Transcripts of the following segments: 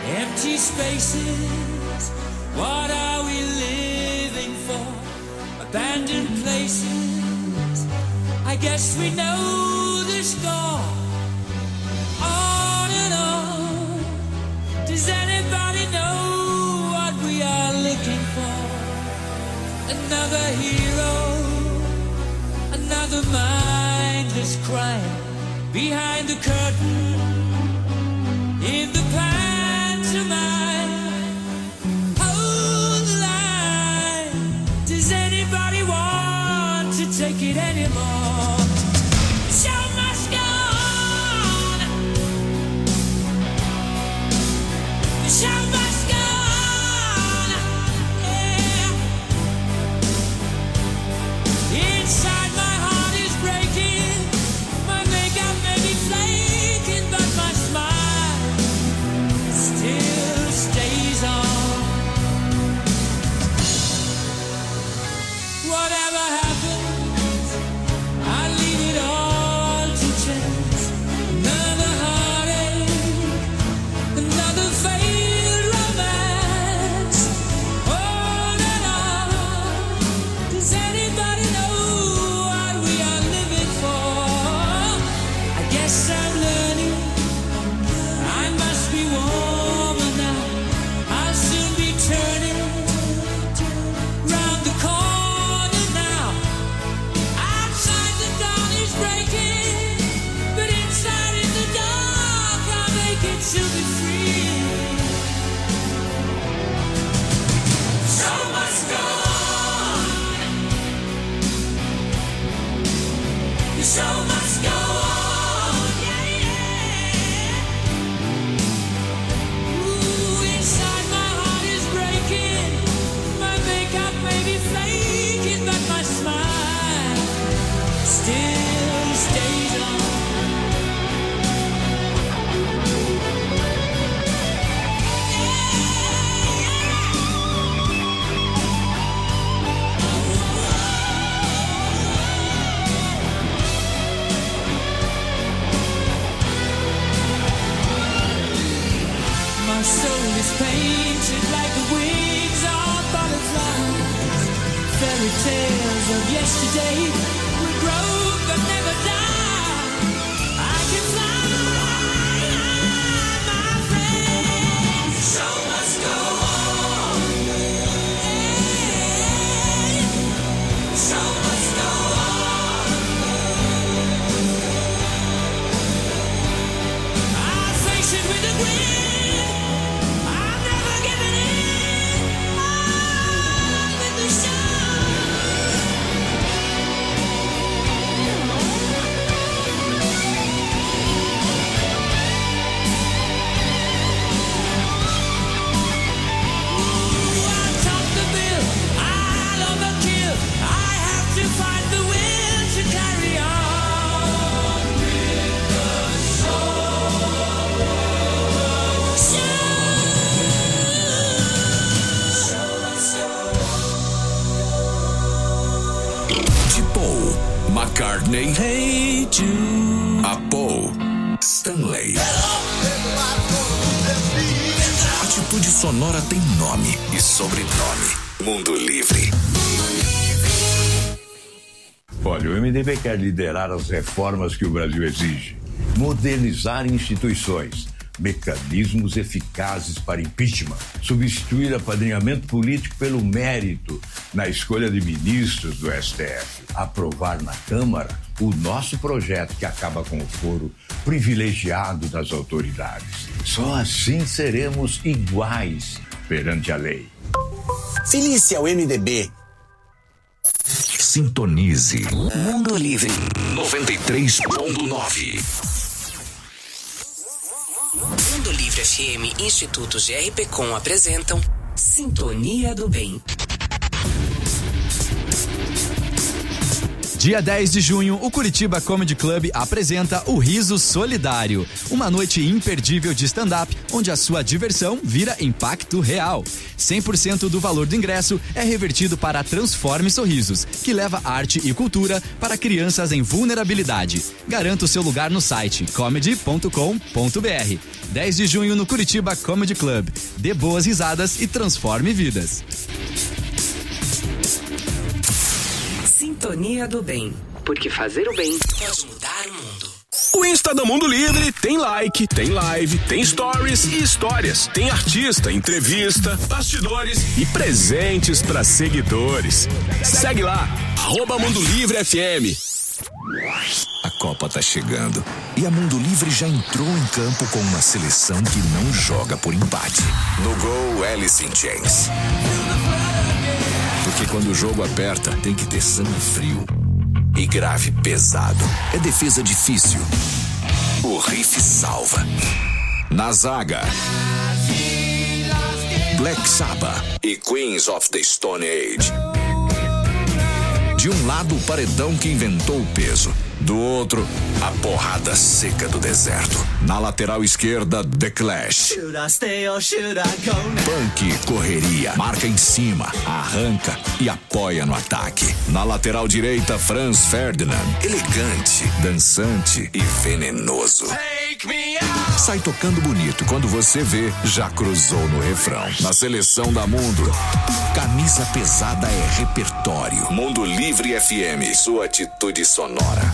Empty spaces, what are we living for? Abandoned places, I guess we know the score. On and on, does anybody know what we are looking for? Another hero, another mindless crime, behind the curtain, in the pantomime. Hold the line, does anybody want to take it anymore? The show must go on, the show must go on, yeah. Inside my heart is breaking, my makeup may be flaking, but my smile still stays on. Whatever happens, I leave it all to chance. Another heartache, another failed romance. On and on, does anybody know what we are living for? I guess I'm learning, I must be warmer now. I'll soon be turning round the corner now. Outside the dawn is breaking, but inside in the dark I'll make it to be free. So must go on, the show must go on, yeah, yeah. Ooh, inside my heart is breaking, my makeup may be flaking, but my smile still stays on. My soul is painted like the wings of butterflies. Fairy tales of yesterday will grow but never die. I can fly, my friend. The show must go on. The show must go on. I'll face it with a grin. I'm never giving in. On with the show. I'll top the bill, I'll overkill. I have to find the will to carry on with the show. De Paul McCartney, Hey Jude. a Paul Stanley. Atitude Sonora tem nome e sobrenome. Mundo Livre. Olha, o MDB quer liderar as reformas que o Brasil exige, modernizar instituições, mecanismos eficazes para impeachment, substituir apadrinhamento político pelo mérito na escolha de ministros do STF, aprovar na Câmara o nosso projeto que acaba com o foro privilegiado das autoridades. Só assim seremos iguais perante a lei. Filie-se ao MDB. Sintonize. Mundo Livre 93.9. Mundo Livre FM e Instituto GRPcom apresentam Sintonia do Bem. Dia 10 de junho, o Curitiba Comedy Club apresenta o Riso Solidário, uma noite imperdível de stand-up, onde a sua diversão vira impacto real. 100% do valor do ingresso é revertido para a Transforme Sorrisos, que leva arte e cultura para crianças em vulnerabilidade. Garanta o seu lugar no site comedy.com.br. 10 de junho no Curitiba Comedy Club. Dê boas risadas e transforme vidas. Sintonia do Bem, porque fazer o bem pode mudar o mundo. O Insta do Mundo Livre tem like, tem live, tem stories e histórias. Tem artista, entrevista, bastidores e presentes para seguidores. Segue lá, @Mundo Livre FM. A Copa tá chegando e a Mundo Livre já entrou em campo com uma seleção que não joga por empate. No gol, Alice in Chains. Porque quando o jogo aperta, tem que ter sangue frio e grave pesado. É defesa difícil. O riff salva. Na zaga, Black Sabbath e Queens of the Stone Age. De um lado, o paredão que inventou o peso. Do outro, a porrada seca do deserto. Na lateral esquerda, The Clash. Punk, correria, marca em cima, arranca e apoia no ataque. Na lateral direita, Franz Ferdinand. Elegante, dançante e venenoso. Sai tocando bonito. Quando você vê, já cruzou no refrão. Na seleção da Mundo, camisa pesada é repertório. Mundo Livre FM, sua atitude sonora.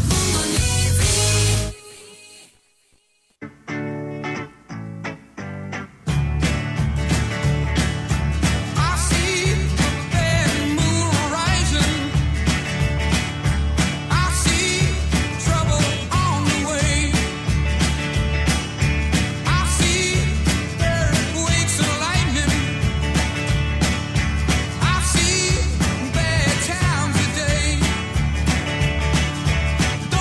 Bad times today.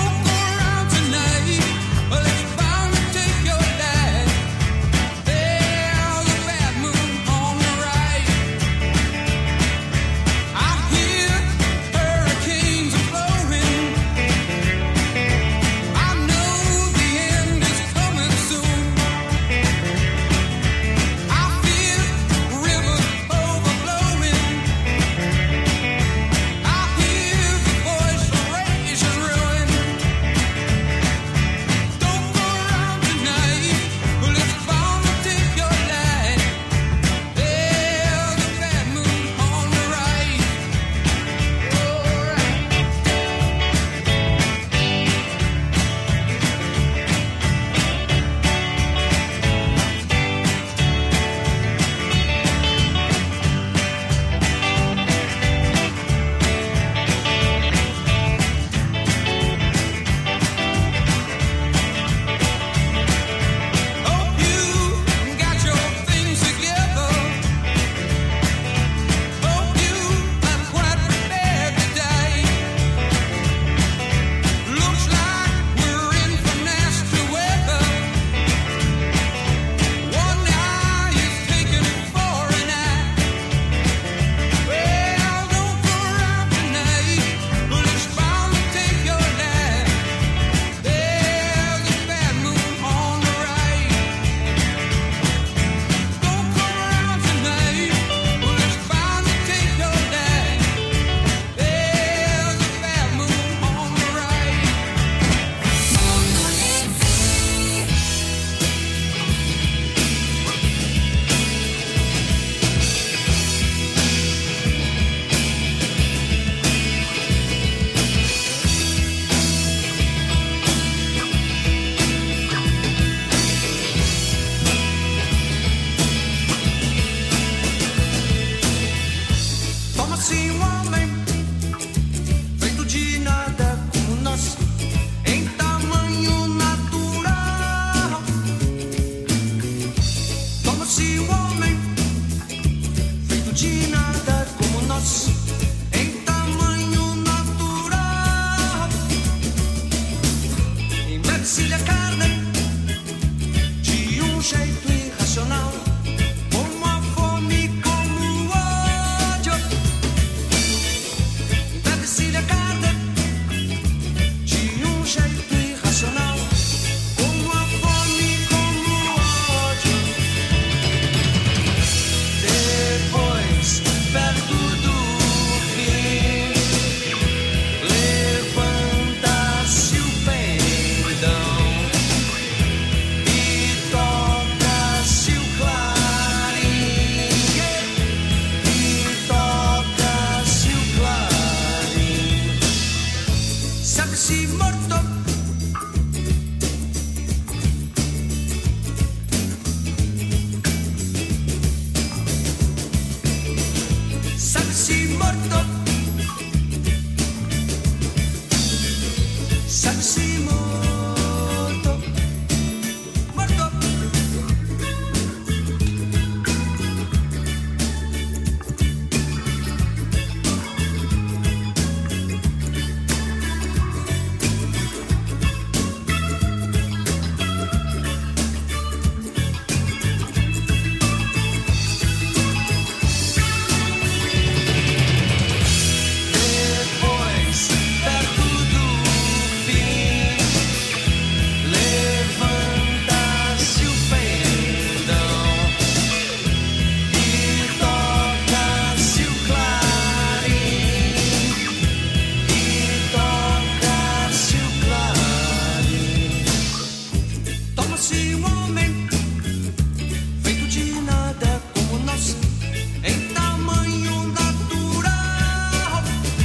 Toma-se um homem feito de nada como nós, em tamanho natural.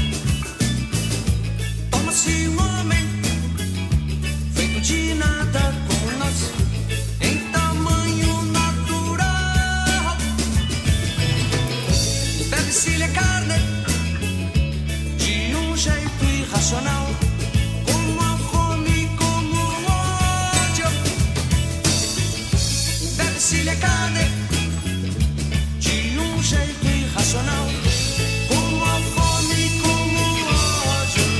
Toma-se um homem feito de nada como nós, em tamanho natural. Bebe-se-lhe carne de um jeito irracional, como a fome, como o ódio. Bebe-se-lhe carne de um jeito irracional, como a fome, como o ódio.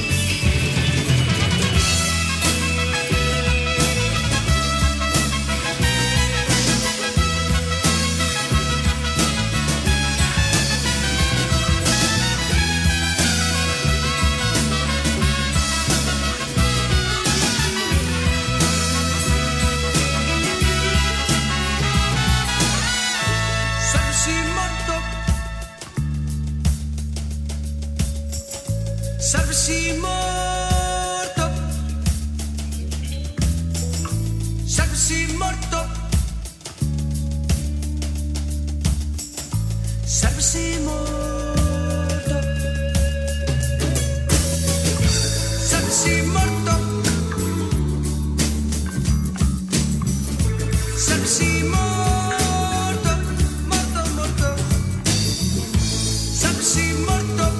Serve-se morto. Serve-se morto. Serve-se morto. Serve-se morto. Serve-se morto. Morto, morto. Serve-se morto.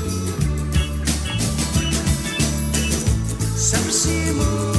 Serve-se morto.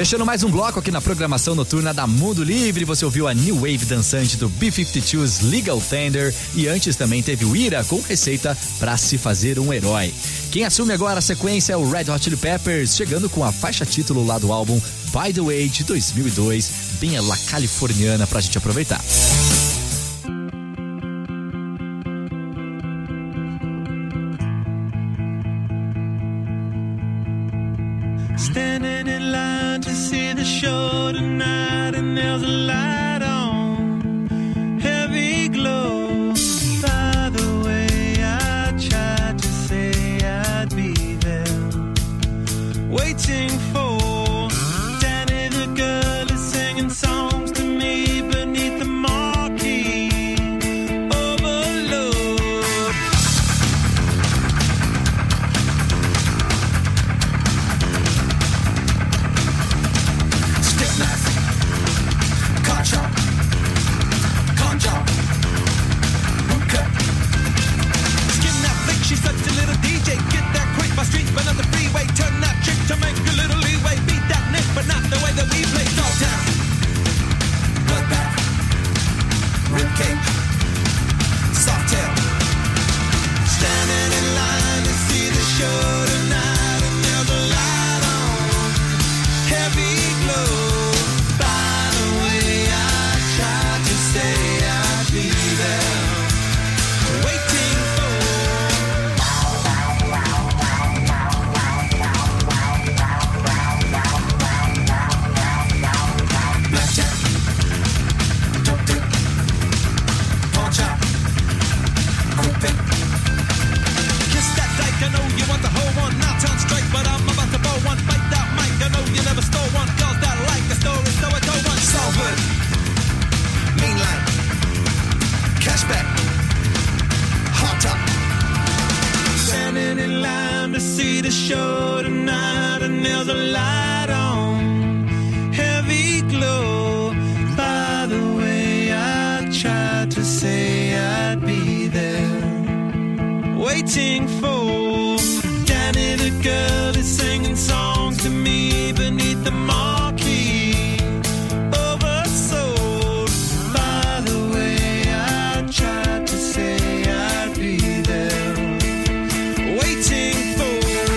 Fechando mais um bloco aqui na programação noturna da Mundo Livre, você ouviu a New Wave dançante do B-52's Legal Tender e antes também teve o Ira com receita pra se fazer um herói. Quem assume agora a sequência é o Red Hot Chili Peppers, chegando com a faixa título lá do álbum By The Way de 2002, bem a la californiana pra gente aproveitar. Standing in line to see the show tonight, and there's a light on, heavy glow. By the way, I tried to say I'd be there, waiting for Danny the girl is singing songs to me beneath the marquee. Overload. Stick knife, car chop, con job, boot cut. Skin that flick, she's such a little DJ. Get that quick, my streets, but not the freeway. Turn that trick to make a little leeway. Beat that nick, but not the way that we play. Dog down, bloodbath, ribcage, soft tail. Standing in line to see the show tonight, and there's a light on, heavy glow. By the way, I tried to say I'd be there, waiting for. Blackjack, dope dick, pawn chop, quick pick. Kiss that dyke, I know you want the whole one. Now turn straight, but I'm about to blow one. Fight that mic, I know you never stole one. Girls that like the story, so I told one. Salford, mean line, cashback, hot top. Standing in line to see the show tonight, and there's a light on, heavy glow. By the way, I tried to say I'd be there, waiting for Danny the girl is singing songs to me beneath the marquee. Oversold. By the way, I tried to say I'd be there, waiting for.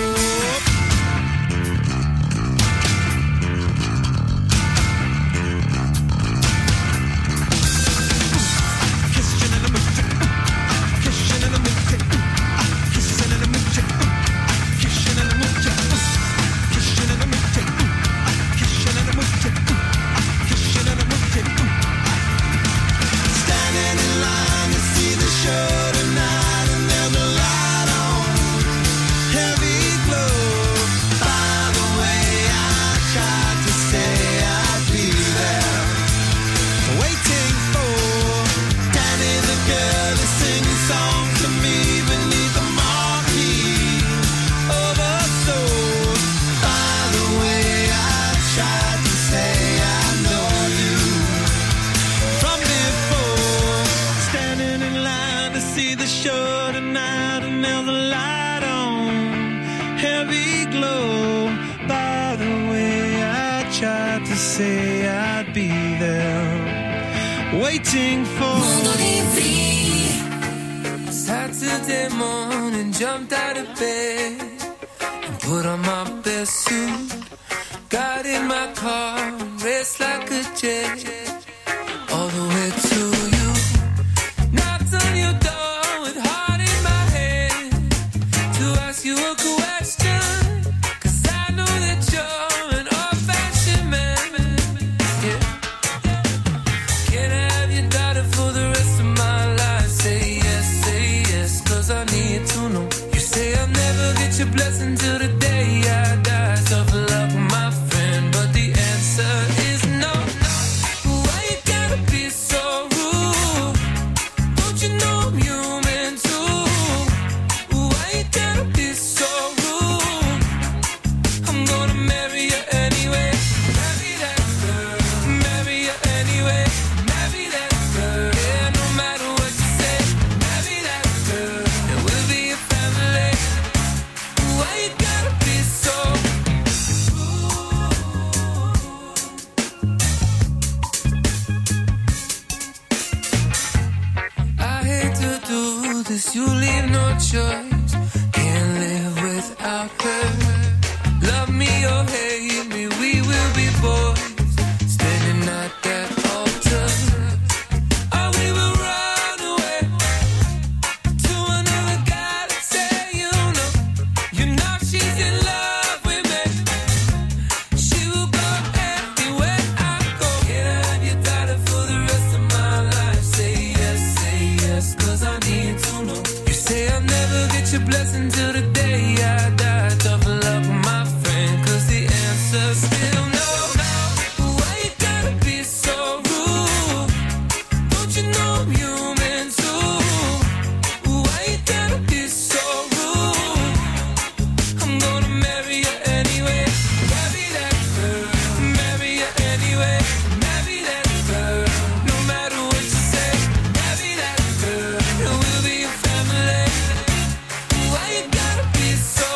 Kissing in the mood, kissing in the mood, kissing in the mood, kissing in the mood, kissing in the mood, kissing in the mood, kissing in the mood. Standing in line to see the show tonight, and there's a light on, heavy glow. By the way, I tried to say I'd be there, waiting for Danny the girl to sing songs to me beneath the marquee. Oversold. By the way, I tried to say I know you from before. Standing in line to see the show tonight, and there's a light on, heavy glow. By the way, I tried to say I'd be there, waiting for. Saturday morning, jumped out of bed and put on my best suit. Got in my car, raced like a jet all the way to you. Knocked on your door with heart in my head to ask you a question, 'cause I know that you're an old-fashioned man. Yeah. Can I have your daughter for the rest of my life? Say yes, 'cause I need to know. You say I'll never get your blessing till the day I die. Tough luck, my friend, but the answer is no. Why you gotta be so rude? Don't you know I'm human too? Why you gotta be so rude? I'm gonna marry you anyway. Marry that girl. Marry you anyway. Marry that girl. Yeah, no matter what you say. Marry that girl. And we'll be a family. Why you gotta be so rude? 'cause you leave no choice. Can't live without her. Love me or hate me, we will be boys, standing at that altar. Or we will run away to another guy that say you know she's in love with me. She will go anywhere I go. Can I have your daughter for the rest of my life? Say yes, 'cause I need to know. You say I'll never get your blessing till the day I die. Tough luck, my friend, 'cause the answer's still no. Why you gotta be so rude? Don't you know I'm human too? Why you gotta be so rude? I'm gonna marry you anyway. Marry that girl. Marry you anyway. Marry that girl. No matter what you say. Marry that girl. And we'll be a family. Why you gotta be so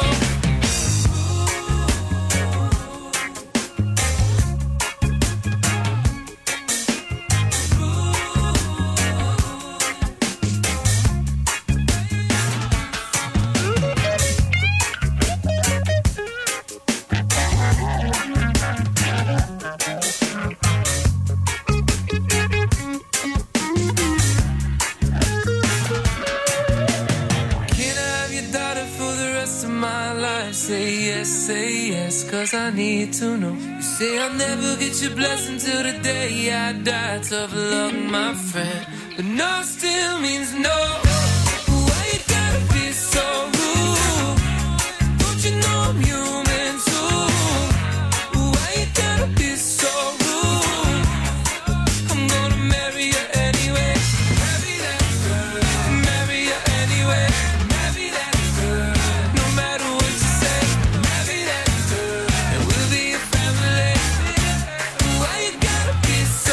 Can I have your daughter for the rest of my life? Say yes, 'cause I need to know. You say I'll never get your blessing till the day I die. Tough luck, my friend, but no still means no. Why you gotta be so rude? Don't you know I'm human too? Why you gotta be so rude? I'm gonna marry you anyway. Marry that girl. Marry you anyway. Marry that girl. No matter what you say. Marry that girl. And we'll be a family. Why you gotta be so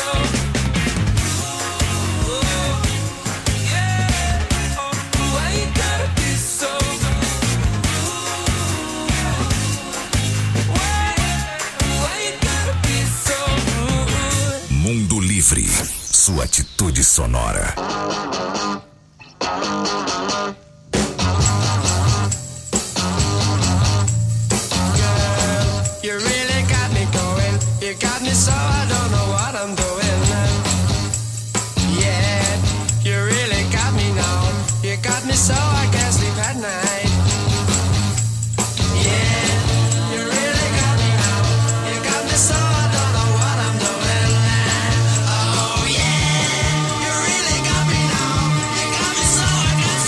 rude? Yeah. Why you gotta be so rude? Why you gotta be so rude? Mundo Livre, sua atitude sonora. You really got me going. You got me so I don't know what I'm doing. Yeah, you really got me now. You got me so I can't sleep at night. Yeah, you really got me now. You got me so I don't know what I'm doing. Oh yeah, you really got me now. You got me so I can't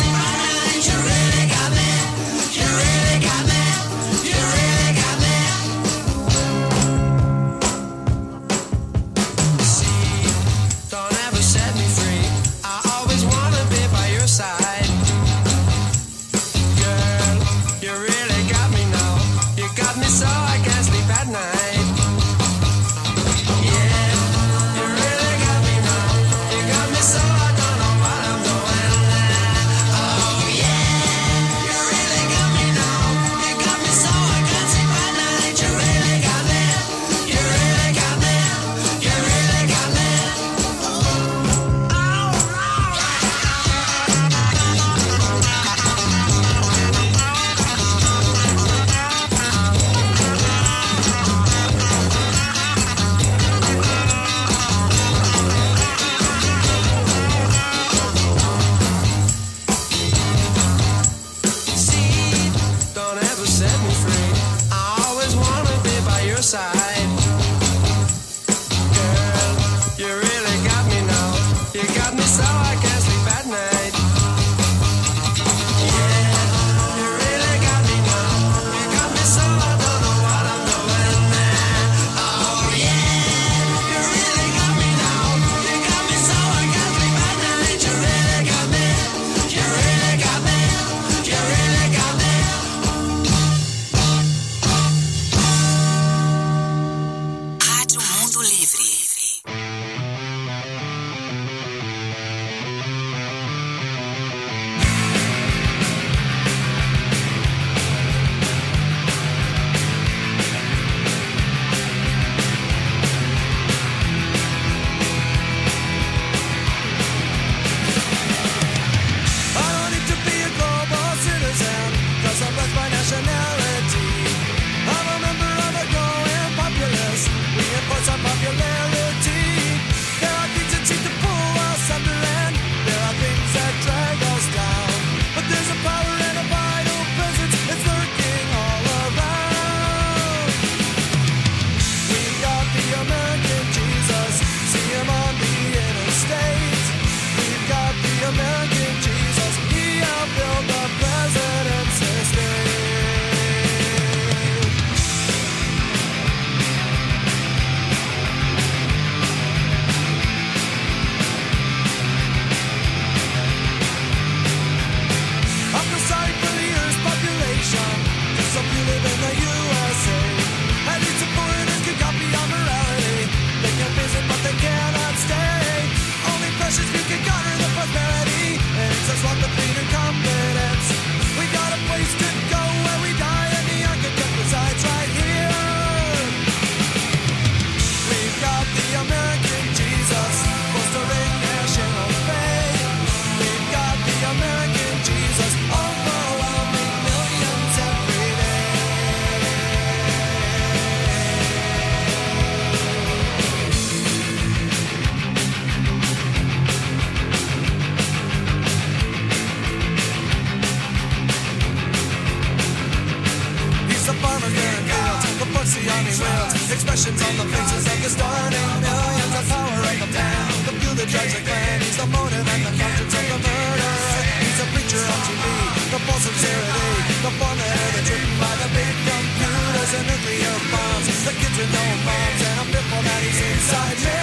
has a clan. He's the motive and the conscience of the murderer. He's a preacher on TV, the false sincerity, the formula that's written by the big computers and nuclear bombs. The kids with no moms, and I'm fearful that he's inside me.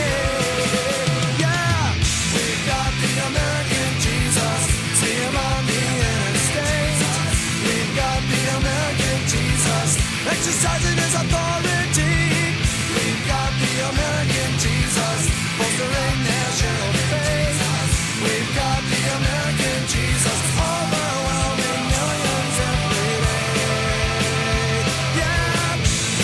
Yeah, we've got the American Jesus. See him on the interstate. We've got the American Jesus, exercising his authority. We've got the American Jesus, bolstering national faith. We've got the American Jesus, overwhelming millions every day. Yeah.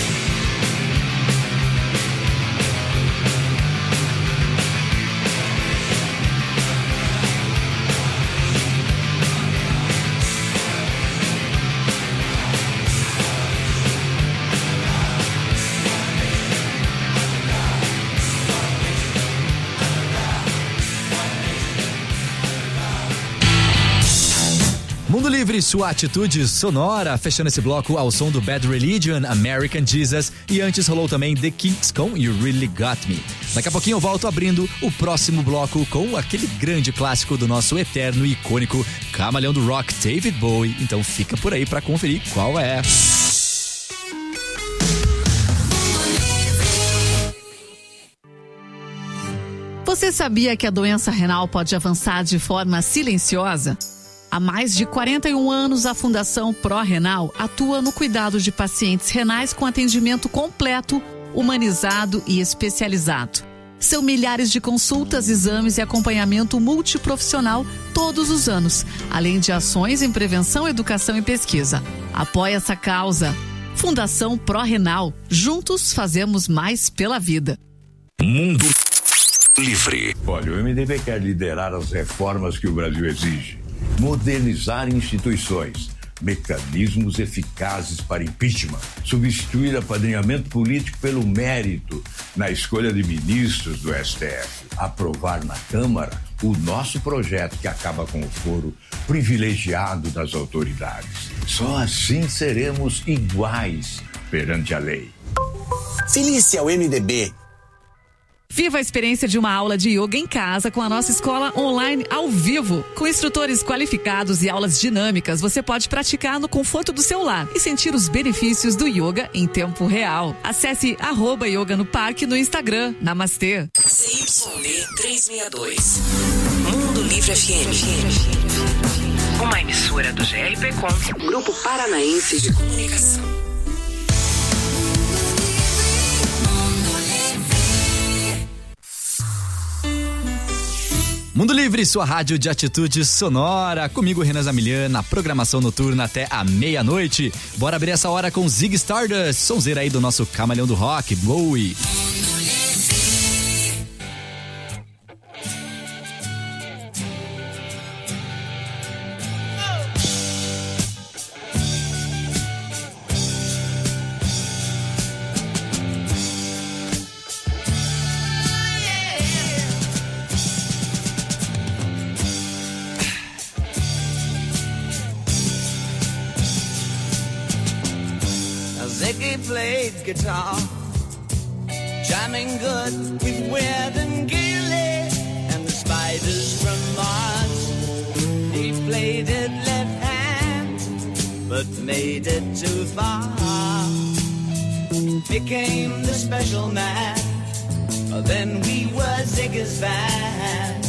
Mundo Livre, sua atitude sonora, fechando esse bloco ao som do Bad Religion, American Jesus, e antes rolou também The Kinks com You Really Got Me. Daqui a pouquinho eu volto abrindo o próximo bloco com aquele grande clássico do nosso eterno e icônico camaleão do rock, David Bowie. Então fica por aí pra conferir qual é. Você sabia que a doença renal pode avançar de forma silenciosa? Há mais de 41 anos, a Fundação Pró-Renal atua no cuidado de pacientes renais com atendimento completo, humanizado e especializado. São milhares de consultas, exames e acompanhamento multiprofissional todos os anos, além de ações em prevenção, educação e pesquisa. Apoie essa causa. Fundação Pró-Renal. Juntos fazemos mais pela vida. Mundo Livre. Olha, o MDB quer liderar as reformas que o Brasil exige. Modernizar instituições, mecanismos eficazes para impeachment, substituir apadrinhamento político pelo mérito na escolha de ministros do STF, aprovar na Câmara o nosso projeto que acaba com o foro privilegiado das autoridades. Só assim seremos iguais perante a lei. Filie-se ao MDB. Viva a experiência de uma aula de yoga em casa com a nossa escola online ao vivo. Com instrutores qualificados e aulas dinâmicas, você pode praticar no conforto do seu lar e sentir os benefícios do yoga em tempo real. Acesse @yoga no parque no Instagram. Namastê. CYD 362. Mundo Livre FM. Uma emissora do GRPcom, Grupo Paranaense de Comunicação. Mundo Livre, sua rádio de atitude sonora. Comigo, Renan Zamilian, na programação noturna até a meia-noite. Bora abrir essa hora com Ziggy Stardust, sonzeira aí do nosso camaleão do rock, Bowie. Ziggy played guitar, jamming good with Weird and Gilly and the Spiders from Mars. He played it left hand, but made it too far. Became the special man, then we were Ziggy's band.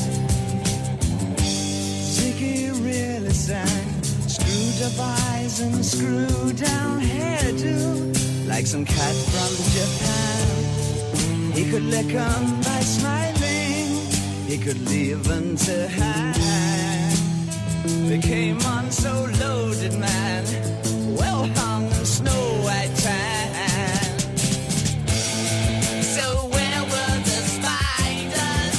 Ziggy really sang, screwed up eyes and screwed down hairdo, like some cat from Japan. He could lick 'em by smiling, he could leave 'em to hang. They came on so loaded, man, well hung in snow white tan. So where were the spiders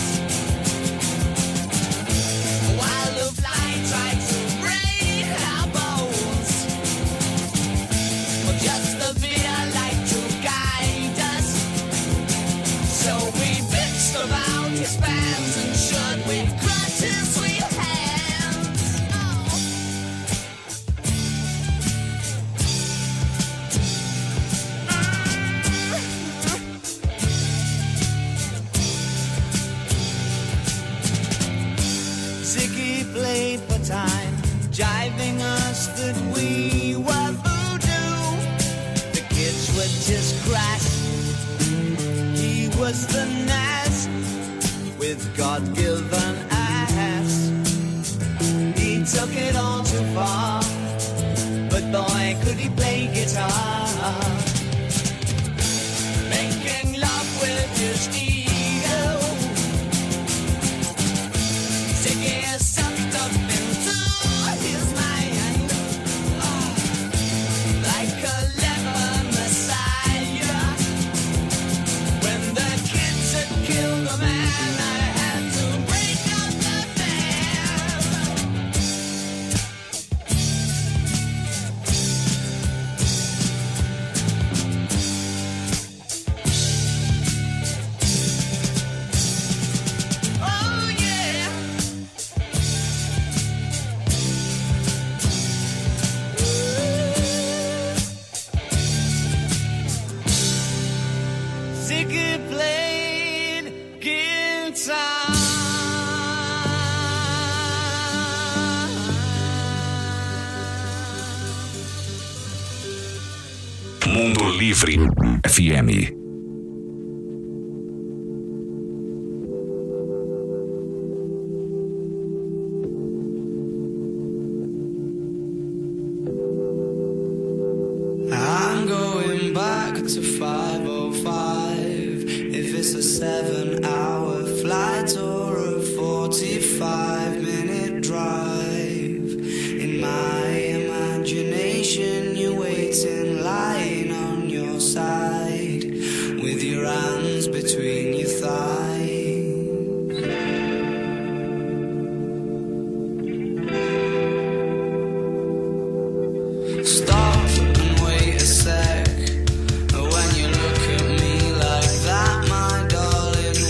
while the fly tried to break our bones? Well, just the fear like to guide us. So we bitched about his fans and should with crutches we hands. time, jiving us that we were voodoo. The kids were just crass. He was the Nas with God-given ass. He took it all too far, but boy, could he play guitar. Making love with his ego, singing sucked up into his mind, like a leper messiah. When the kids had killed the man, I had to break up the band. Oh yeah. Ziggy played guitar. Mundo Livre FM. I'm going back to 5:05. If it's a 7-hour flight or a 45-minute drive, in my imagination you're waiting, lying on your side, with your hands between your thighs. Stop and wait a sec. When you look at me like that, my darling,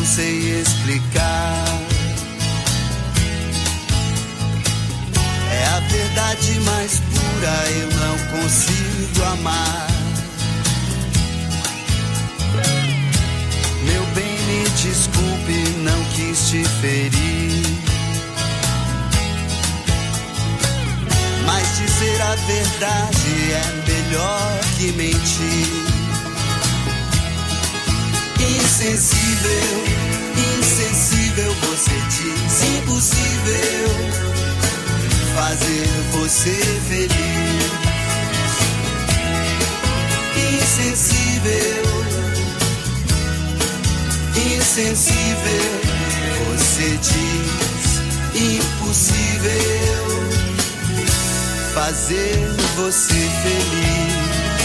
não sei explicar. É a verdade mais pura, eu não consigo amar. Meu bem, me desculpe, não quis te ferir. Mas dizer a verdade é melhor que mentir. Insensível, insensível, você diz impossível fazer você feliz. Insensível, insensível, você diz impossível fazer você feliz.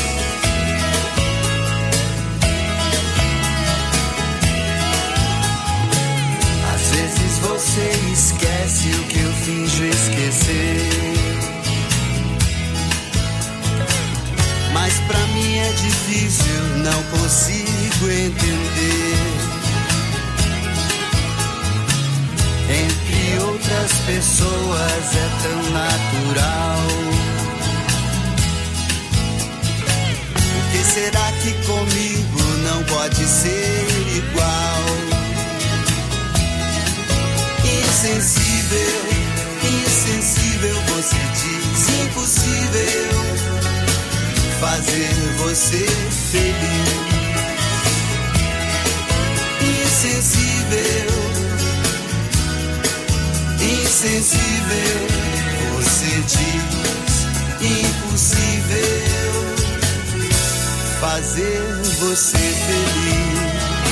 Às vezes você esquece o que eu finjo esquecer, mas pra mim é difícil, não consigo entender. Entre outras pessoas é tão natural. Por que será que comigo não pode ser igual? Insensível, insensível, você diz impossível fazer você feliz. Insensível, insensível, você diz impossível fazer você feliz.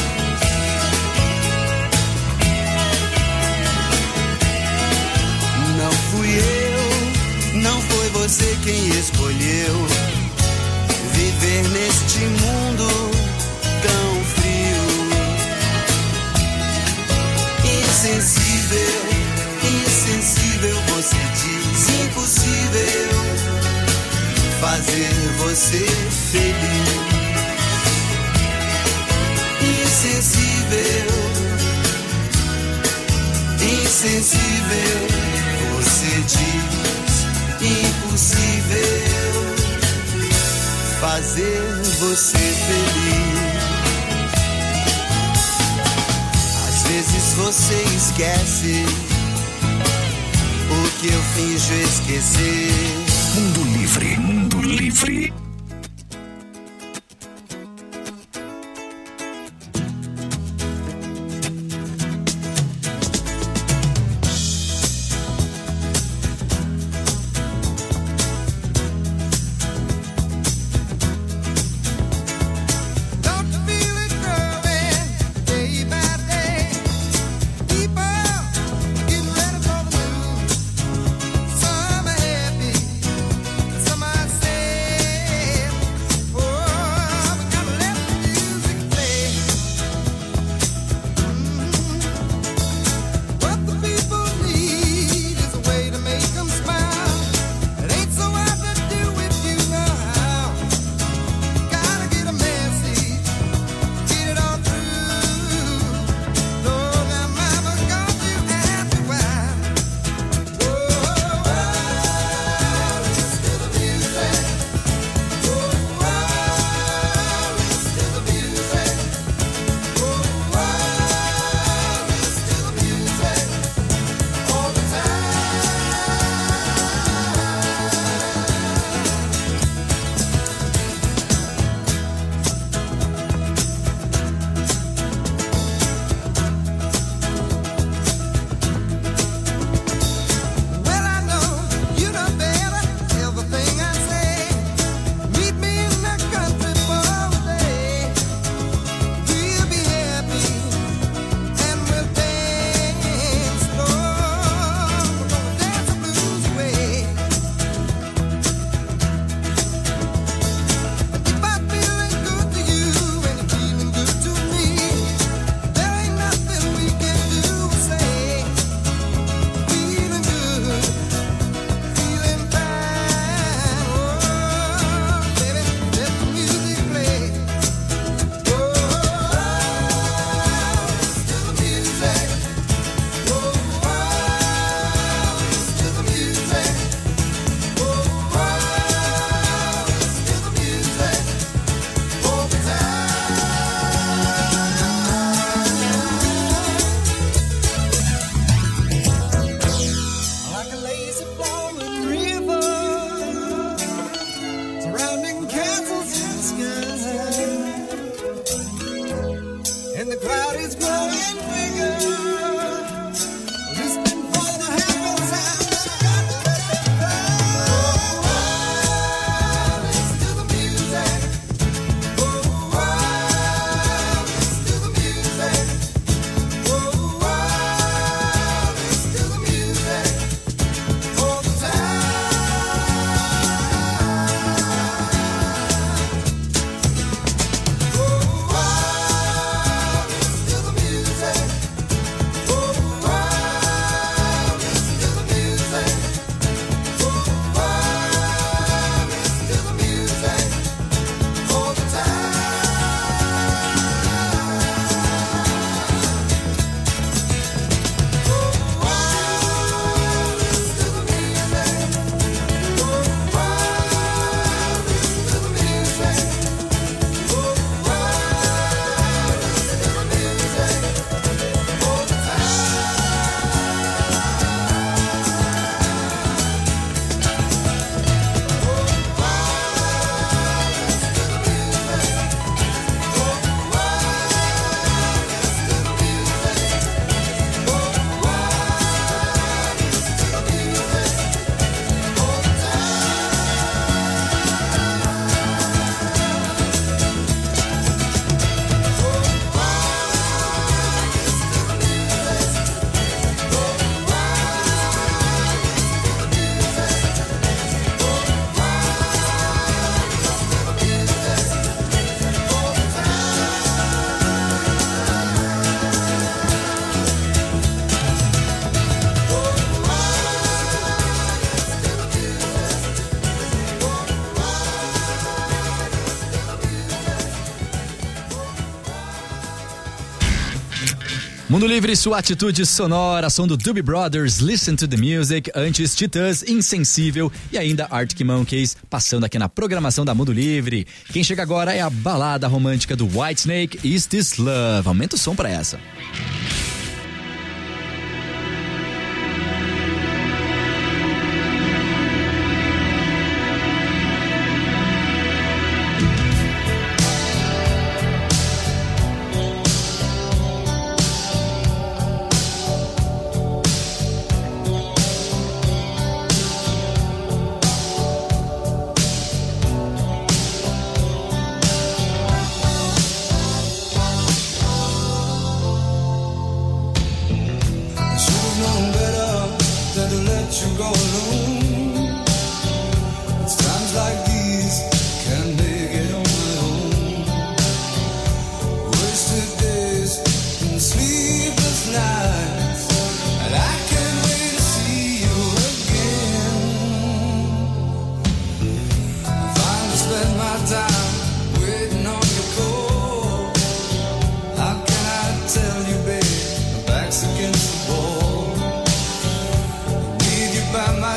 Não fui eu, não foi você quem escolheu viver neste mundo tão frio. Insensível, insensível, você diz impossível fazer você feliz. Insensível, insensível, você diz impossível fazer você feliz. Às vezes você esquece o que eu finjo esquecer. Mundo Livre, Mundo Livre. Some are happy, some are sad. Mundo Livre, sua atitude sonora, som do Doobie Brothers, Listen to the Music, antes Titãs, Insensível e ainda Arctic Monkeys, passando aqui na programação da Mundo Livre. Quem chega agora é a balada romântica do Whitesnake, Is This Love? Aumenta o som pra essa. By my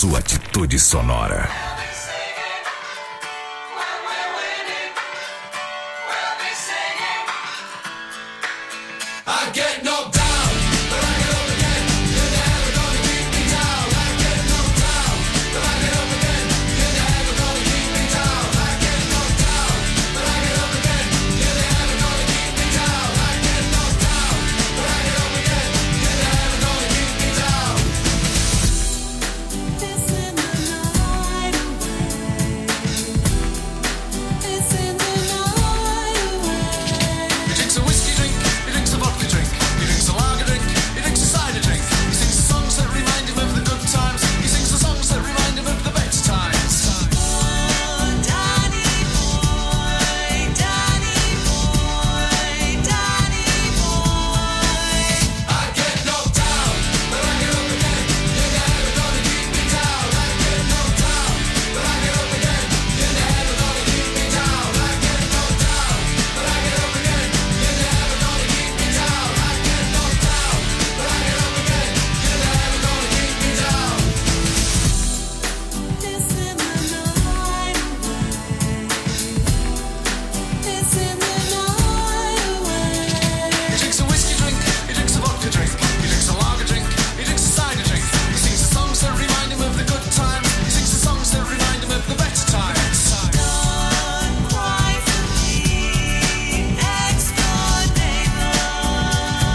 sua atitude sonora. I get no